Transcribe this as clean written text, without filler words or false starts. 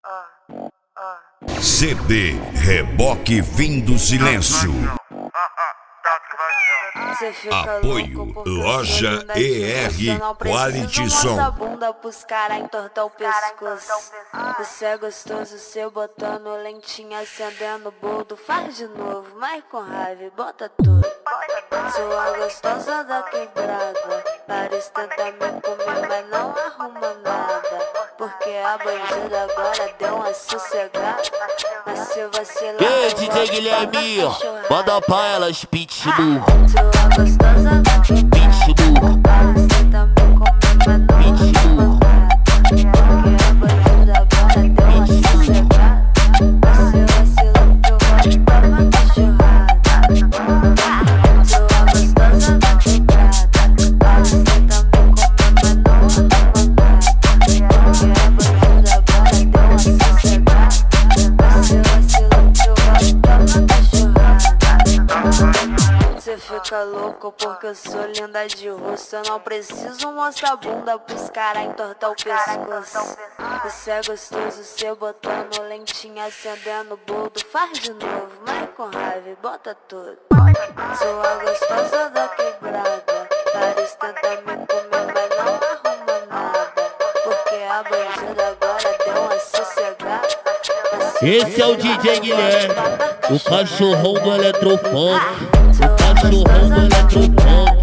CD Reboque Vindo Silêncio. Apoio Loja ER Quality Som. Mostra a bunda pros cara entortar o pescoço. Você é gostoso, seu botando lentinha, acendendo boldo. Faz de novo, mas com raiva e bota tudo. Sou a gostosa da quebrada. Paris tenta me comer, mas não arruma nada. Porque a bandida agora deu uma sossegada. Mas se você lá, ei, DJ Guilherme, manda pra elas, pitbull. sou a gostosa da quebrada. Paris tenta me comer, mas não arruma nada. Porque a bandida agora deu uma sossegada. Mas se você lá, eu vou dar uma cachorrada. Sou a gostosa da quebrada. Paris tenta me comer, mas não arruma nada. Porque a bandida agora deu uma sossegada. Mas se você lá, eu vou dar uma cachorrada. Cê fica louco porque eu sou linda de rosto. Eu não preciso mostrar a bunda pros cara entortar o pescoço. Você é gostoso, cê botando lentinha, acendendo boldo. Faz de novo, mas com raiva e bota tudo. Sou a gostosa da quebrada. Paris tenta me comer, mas não arruma nada. Porque a bandida agora deu uma sossegada. Esse é o DJ Guilherme, o cachorrão do eletrofone. O cachorrão do eletrofone.